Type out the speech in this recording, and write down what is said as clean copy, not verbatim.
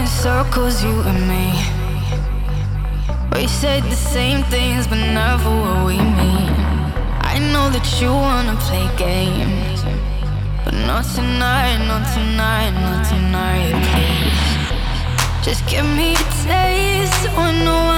in circles, you and me. We said the same things, but never what we mean. I know that you wanna play games, but not tonight, not tonight, not tonight, please. Just give me a taste, so I know